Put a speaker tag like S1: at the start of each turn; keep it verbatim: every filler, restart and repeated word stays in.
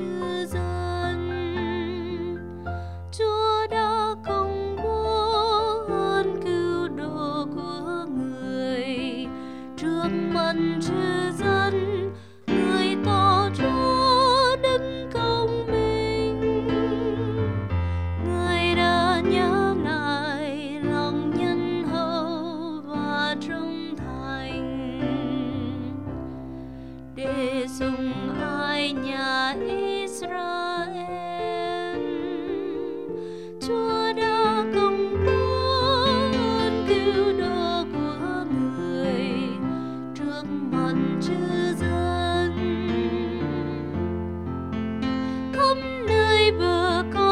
S1: chư dân. Chúa đã công bố ơn cứu độ của người trước mặt chư dân. Người tỏ Chúa đức công minh, người đã nhớ lại lòng nhân hậu và trung thành để dùng ai nhà Israel. Chúa đã công bố ơn cứu độ của người trước mặt chư dân. Khắp nơi bờ cõi